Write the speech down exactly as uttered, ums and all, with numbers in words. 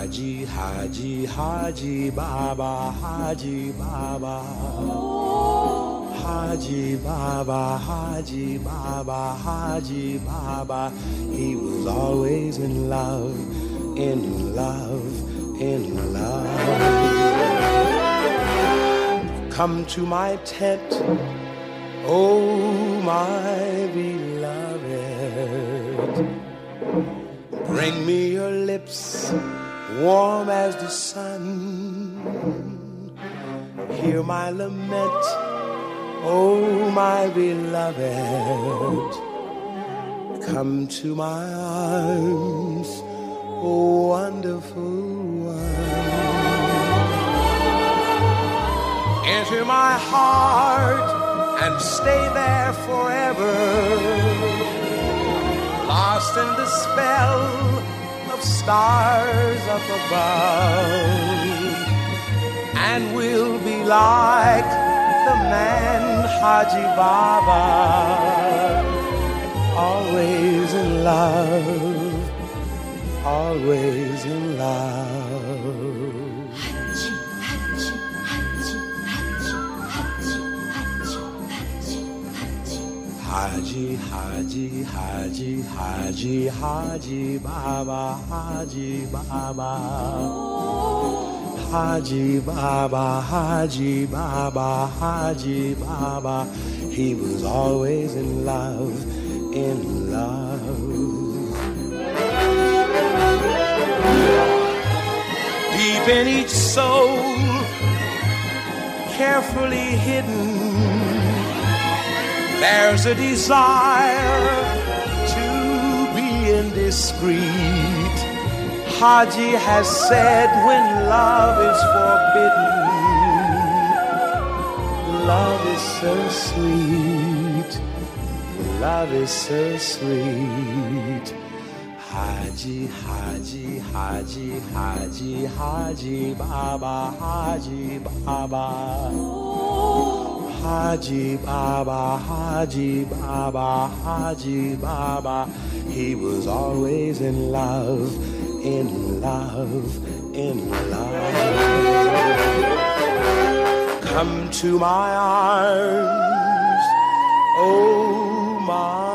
Haji, Haji, Haji Baba, Haji Baba. Haji Baba, Haji Baba, Haji Baba. He was always in love, in love, in love. Come to my tent, oh my beloved. Bring me your lips, warm as the sun. Hear my lament, oh my beloved. Come to my arms, oh wonderful one. Enter my heart and stay there forever, lost in the spell of stars up above. And we'll be like the man Haji Baba, always in love, always in love. Haji, Haji, Haji, Haji, Haji Baba, Haji Baba. Haji Baba, Haji Baba, Haji Baba. He was always in love, in love. Deep in each soul, carefully hidden, there's a desire to be indiscreet. Haji has said when love is forbidden, love is so sweet, love is so sweet. Haji, Haji, Haji, Haji, Haji Baba, Haji Baba. Haji Baba, Haji Baba, Haji Baba. He was always in love, in love, in love. Come to my arms, oh my